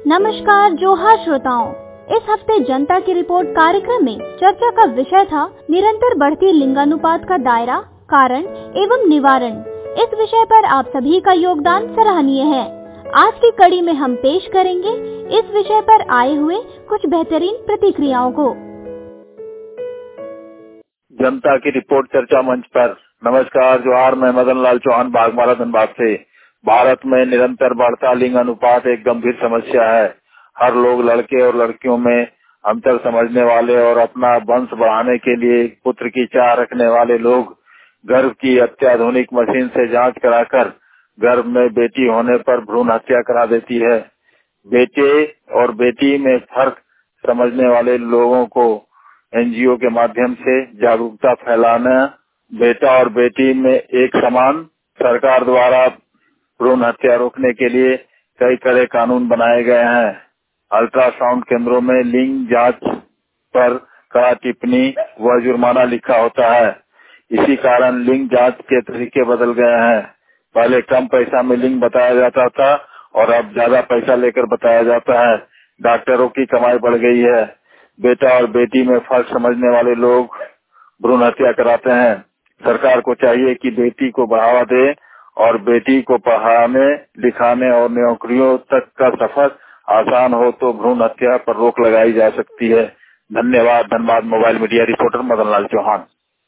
नमस्कार जोहार श्रोताओं। इस हफ्ते जनता की रिपोर्ट कार्यक्रम में चर्चा का विषय था निरंतर बढ़ती लिंगानुपात का दायरा, कारण एवं निवारण। इस विषय पर आप सभी का योगदान सराहनीय है। आज की कड़ी में हम पेश करेंगे इस विषय पर आए हुए कुछ बेहतरीन प्रतिक्रियाओं को। जनता की रिपोर्ट चर्चा मंच पर नमस्कार जोहार। मैं मदन लाल चौहान बागमारा धनबाद से। भारत में निरंतर बढ़ता लिंग अनुपात एक गंभीर समस्या है। हर लोग लड़के और लड़कियों में अंतर समझने वाले और अपना वंश बढ़ाने के लिए पुत्र की चाह रखने वाले लोग गर्भ की अत्याधुनिक मशीन से जांच कराकर गर्भ में बेटी होने पर भ्रूण हत्या करा देती है। बेटे और बेटी में फर्क समझने वाले लोगों को एनजीओ के माध्यम से जागरूकता फैलाना, बेटा और बेटी में एक समान, सरकार द्वारा भ्रूण हत्या रोकने के लिए कई कड़े कानून बनाए गए हैं। अल्ट्रासाउंड केंद्रों में लिंग जांच पर कड़ा टिप्पणी व जुर्माना लिखा होता है। इसी कारण लिंग जांच के तरीके बदल गए हैं। पहले कम पैसा में लिंग बताया जाता था और अब ज्यादा पैसा लेकर बताया जाता है। डॉक्टरों की कमाई बढ़ गई है। बेटा और बेटी में फर्क समझने वाले लोग भ्रूण हत्या कराते हैं। सरकार को चाहिए कि बेटी को बढ़ावा दे और बेटी को पढ़ाने लिखाने और नौकरियों तक का सफर आसान हो तो भ्रूण हत्या पर रोक लगाई जा सकती है। धन्यवाद। Dhanbad mobile media reporter Madan Lal Chauhan.